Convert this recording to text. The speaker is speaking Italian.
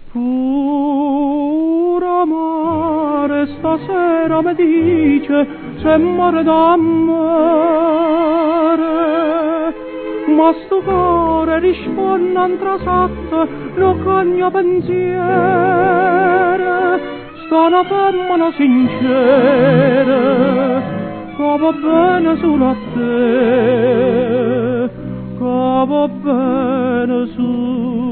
Pur amore stasera mi dice se muore d'amore, ma sto cuore risponde antrasatto lo cogno pensiero, sta una femmina sincera che va bene solo a te, che va bene su